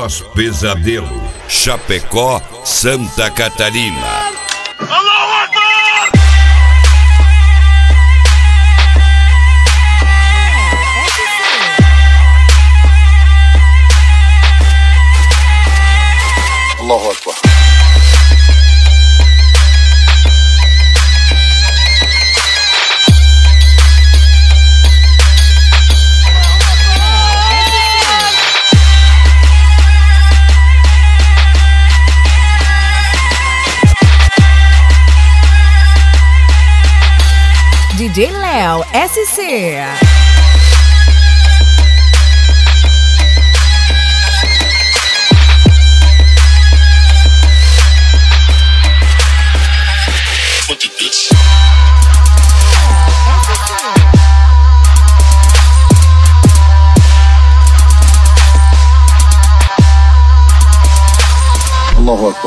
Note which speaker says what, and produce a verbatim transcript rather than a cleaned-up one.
Speaker 1: Cross Pesadelo, Chapecó, Santa Catarina.
Speaker 2: Allahu Akbar.
Speaker 3: D J Léo S C.
Speaker 2: Allahu Akbar.